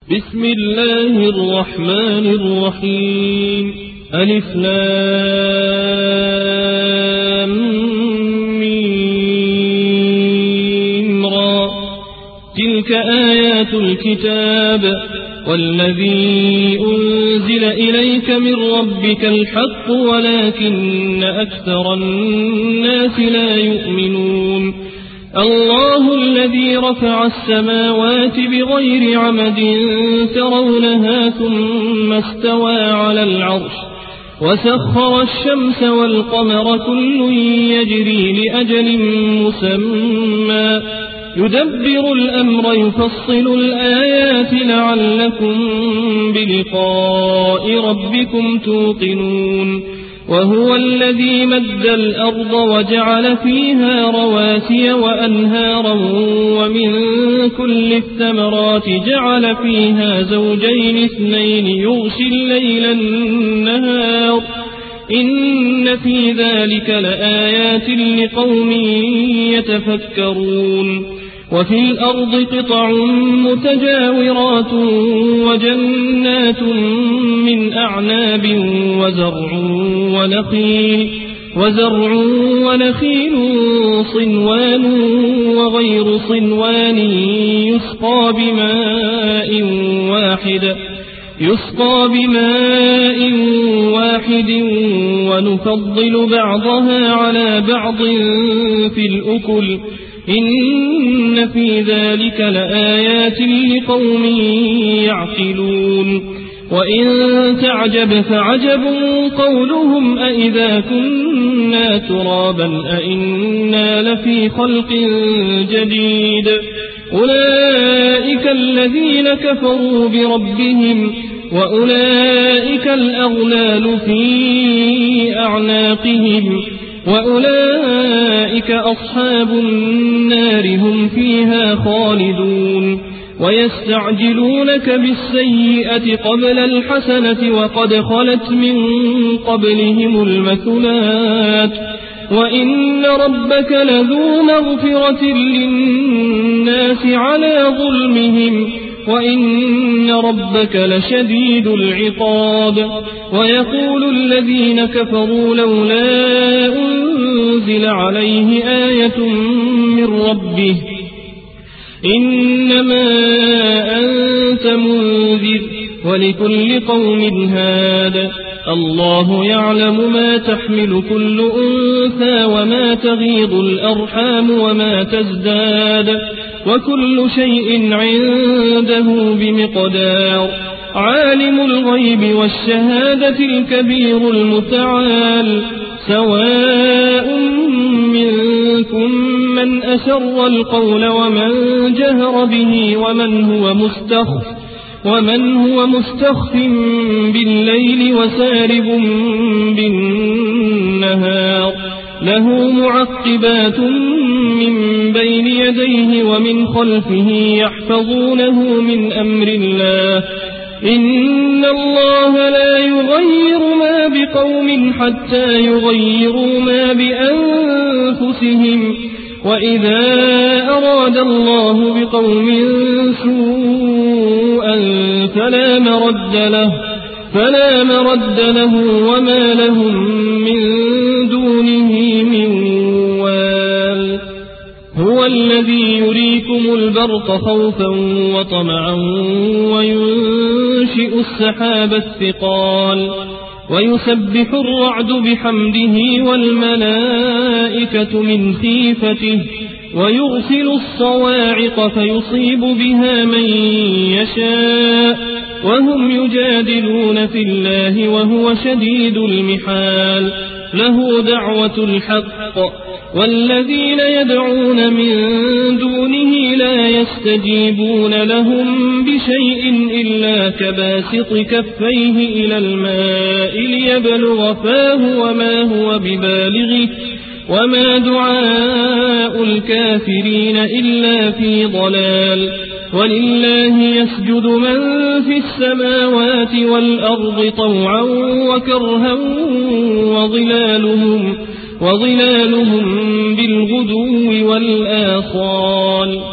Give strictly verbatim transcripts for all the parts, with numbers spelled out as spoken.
بسم الله الرحمن الرحيم ألف لام ميم را تلك آيات الكتاب والذي أنزل إليك من ربك الحق ولكن أكثر الناس لا يؤمنون الله الذي رفع السماوات بغير عمد ترونها ثم استوى على العرش وسخر الشمس والقمر كل يجري لأجل مسمى يدبر الأمر يفصل الآيات لعلكم بلقاء ربكم توقنون وهو الذي مد الأرض وجعل فيها رواسي وأنهارا ومن كل الثمرات جعل فيها زوجين اثنين يغشي الليل النهار إن في ذلك لآيات لقوم يتفكرون وفي الأرض قطع متجاورات وجنات من أعناب وزرع ونخيل وزرع ونخيل صنوان وغير صنوان يسقى بماء واحد يسقى بماء واحد ونفضل بعضها على بعض في الأكل إن في ذلك لآيات لقوم يعقلون وإن تعجب فعجب قولهم أئذا كنا ترابا أئنا لفي خلق جديد أولئك الذين كفروا بربهم وأولئك الأغلال في أعناقهم وأولئك أصحاب النار هم فيها خالدون ويستعجلونك بالسيئة قبل الحسنة وقد خلت من قبلهم المثلات وإن ربك لذو مغفرة للناس على ظلمهم وإن ربك لشديد العقاب ويقول الذين كفروا لولا أنزل عليه آية من ربه إنما أنت منذر ولكل قوم هاد الله يعلم ما تحمل كل أنثى وما تغيض الأرحام وما تزداد وكل شيء عنده بمقدار عالم الغيب والشهادة الكبير المتعال سواء منكم من أسر القول ومن جهر به ومن هو مستخف ومن هو مستخف بالليل وسارب بالنهار له معقبات من بين يديه ومن خلفه يحفظونه من أمر الله إن الله لا يغير ما بقوم حتى يغيروا ما بأنفسهم وإذا أراد الله بقوم سوءا فلا مرد له فلا مرد له وما لهم من دونه من وال هو الذي يريكم البرق خوفا وطمعا وينشئ السحاب الثقال ويسبح الرعد بحمده والملائكة من خيفته ويرسل الصواعق فيصيب بها من يشاء وهم يجادلون في الله وهو شديد المحال له دعوة الحق والذين يدعون من دونه لا يستجيبون لهم بشيء إلا كباسط كفيه إلى الماء ليبلغ فاه وما هو ببالغه وما دعاء الكافرين إلا في ضلال ولله يسجد من في السماوات والأرض طوعا وكرها وظلالهم وظلالهم بالغدو والآصال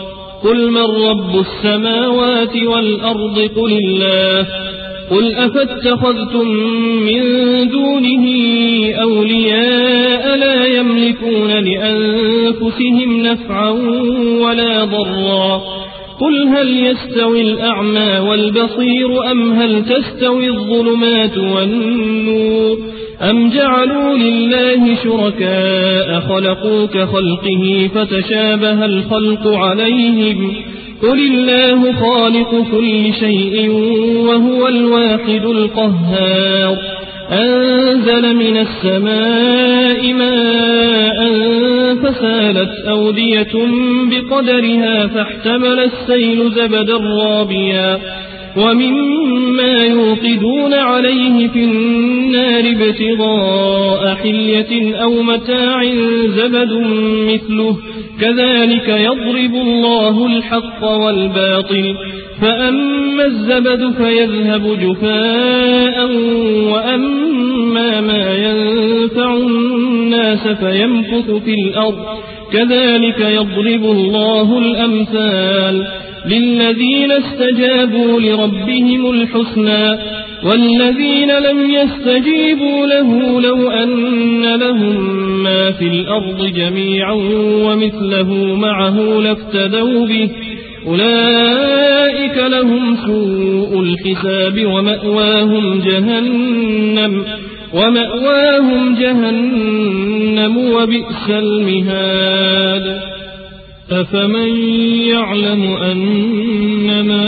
قل من رب السماوات والأرض قل الله قل أفاتخذتم من دونه أولياء لا يملكون لأنفسهم نفعا ولا ضرا قل هل يستوي الأعمى والبصير أم هل تستوي الظلمات والنور أم جعلوا لله شركاء خلقوا كخلقه فتشابه الخلق عليهم قل الله خالق كل شيء وهو الواحد القهار أنزل من السماء ماء فسالت أودية بقدرها فاحتمل السيل زبدا رابيا ومما يوقدون عليه في النار ابتغاء حلية أو متاع زبد مثله كذلك يضرب الله الحق والباطل فأما الزبد فيذهب جفاء وأما ما ينفع الناس فيمكث في الأرض كذلك يضرب الله الأمثال للذين استجابوا لربهم الحسنى والذين لم يستجيبوا له لو أن لهم ما في الأرض جميعا ومثله معه لافتدوا به أولئك لهم سوء الحساب ومأواهم جهنم ومأواهم جهنم وبئس المهاد أفمن يعلم أنما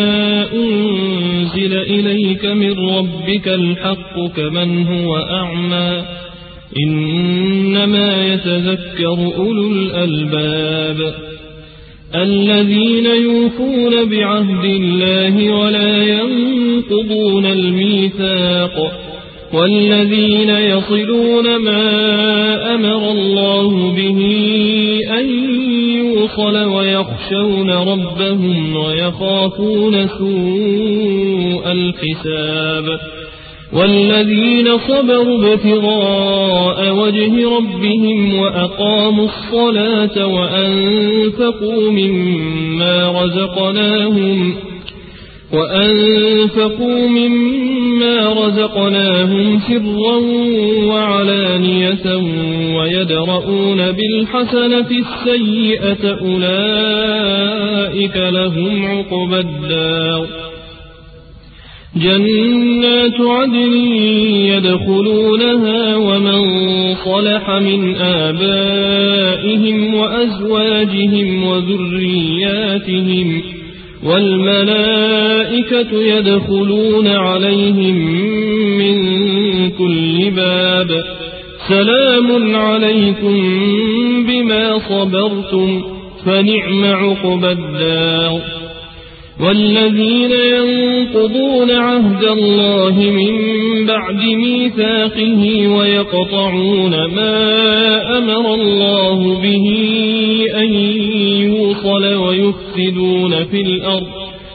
أنزل إليك من ربك الحق كمن هو أعمى إنما يتذكر أولو الألباب الذين يوفون بعهد الله ولا ينقضون الميثاق والذين يصلون ما أمر الله به أن يوصل ويخشون ربهم ويخافون سوء الحساب والذين صبروا ابتغاء وجه ربهم وأقاموا الصلاة وأنفقوا مما رزقناهم وأنفقوا مما رزقناهم سرا وعلانية ويدرؤون بالحسنة السيئة أولئك لهم عقبى الدار جنات عدن يدخلونها ومن صلح من آبائهم وأزواجهم وذرياتهم والملائكة يدخلون عليهم من كل باب سلام عليكم بما صبرتم فنعم عقبى الدار والذين ينقضون عهد الله من بعد ميثاقه ويقطعون ما أمر الله به أن يوصل ويفسدون في الأرض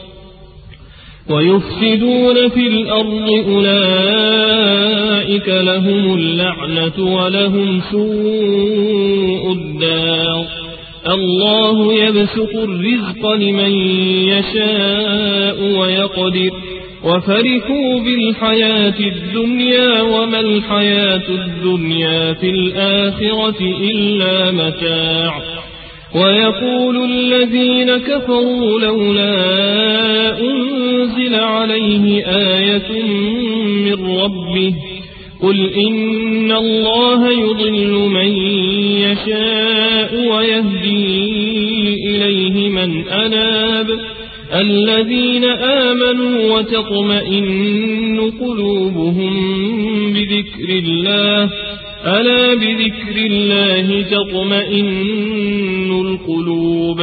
ويفسدون في الأرض أولئك لهم اللعنة ولهم سوء الدار الله يبسط الرزق لمن يشاء ويقدر وفرحوا بالحياة الدنيا وما الحياة الدنيا في الآخرة إلا متاع ويقول الذين كفروا لولا أنزل عليه آية من ربه قل إن الله يضل من يشاء ويهدي إليه من أناب الذين آمنوا وتطمئن قلوبهم بذكر الله ألا بذكر الله تطمئن القلوب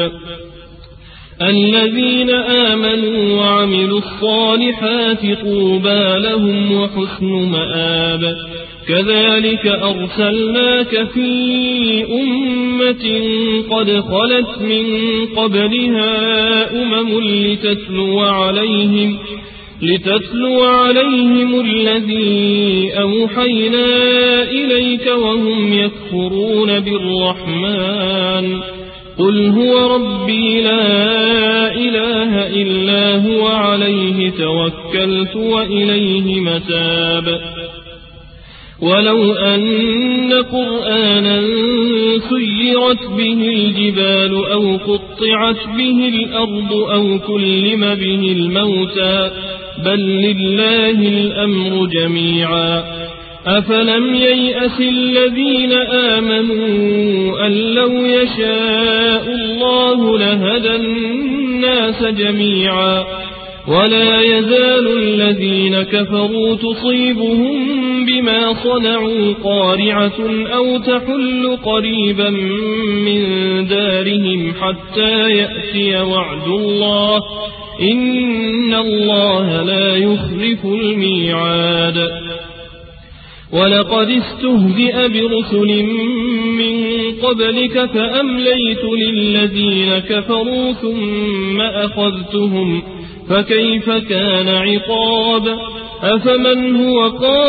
الذين آمنوا وعملوا الصالحات طوبى لهم وحسن مآب كذلك أرسلناك في أمة قد خلت من قبلها أمم لتتلو عليهم لتتلو عليهم الذي أوحينا إليك وهم يكفرون بالرحمن قل هو ربي لا إله إلا هو عليه توكلت وإليه متاب ولو أن قرآنا سيرت به الجبال أو قطعت به الأرض أو كلم به الموتى بل لله الأمر جميعا أفلم ييأس الذين آمنوا أن لو يشاء الله لهدى الناس جميعا ولا يزال الذين كفروا تصيبهم بما صنعوا قارعة أو تحل قريبا من دارهم حتى يأتي وعد الله إن الله لا يخلف الميعاد ولقد استهزئ برسل من قبلك فأمليت للذين كفروا ثم أخذتهم فكيف كان عقاب أفمن هو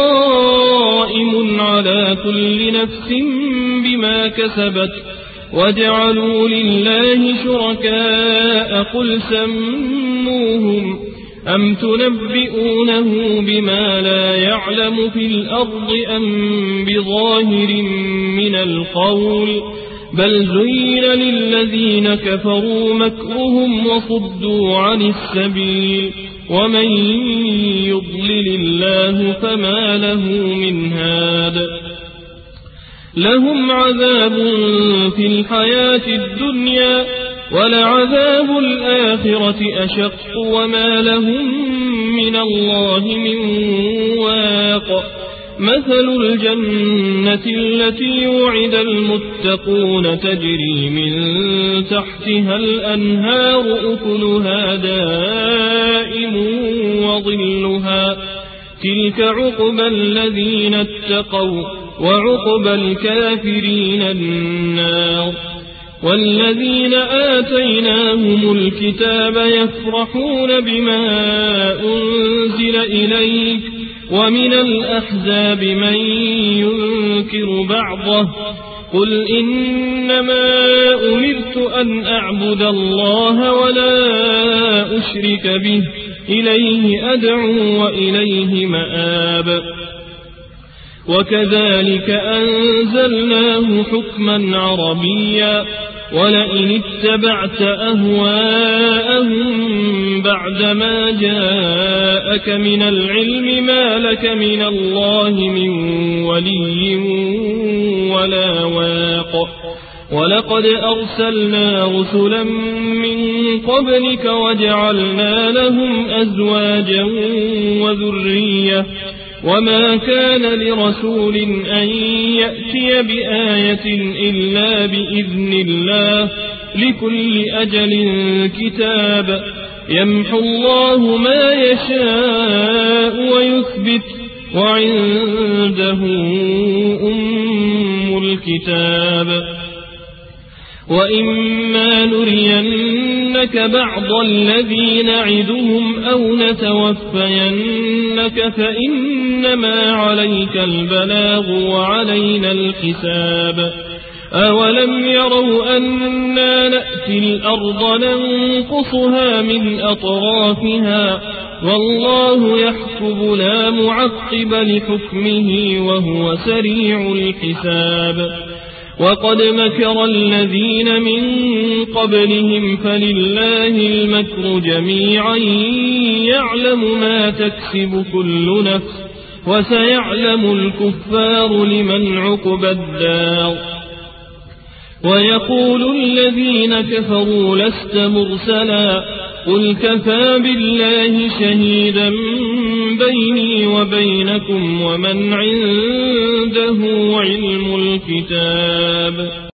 قائم على كل نفس بما كسبت وجعلوا لله شركاء قل سموهم أم تنبئونه بما لا يعلم في الأرض أم بظاهر من القول بل زين للذين كفروا مكرهم وصدوا عن السبيل ومن يضلل الله فما له من هاد لهم عذاب في الحياة الدنيا ولعذاب الآخرة أشق وما لهم من الله من واق مثل الجنة التي وعد المتقون تجري من تحتها الأنهار أكلها دائم وظلها تلك عقبى الذين اتقوا وعقبى الكافرين النار والذين آتيناهم الكتاب يفرحون بما أنزل إليك ومن الأحزاب من ينكر بعضه قل إنما أمرت أن أعبد الله ولا أشرك به إليه أدعو وإليه مآب وكذلك أنزلناه حكما عربيا ولئن اتبعت أهواءهم بعدما جاءك من العلم ما لك من الله من ولي ولا واق ولقد أرسلنا رسلا من قبلك وجعلنا لهم أزواجا وذرية وما كان لرسول أن يأتي بآية إلا بإذن الله لكل أجل كتاب يمحو الله ما يشاء ويثبت وعنده أم الكتاب وإما نرينك بعض الذي نعدهم أو نتوفينك فإنما عليك البلاغ وعلينا الحساب أولم يروا أنا نأتي الأرض ننقصها من أطرافها والله يحكم لا معقب لحكمه وهو سريع الحساب وقد مكر الذين من قبلهم فلله المكر جميعا يعلم ما تكسب كل نفس وسيعلم الكفار لمن عقبى الدار ويقول الذين كفروا لست مرسلا قل كفى بالله شهيدا بيني وبينكم ومن عنده علم الكتاب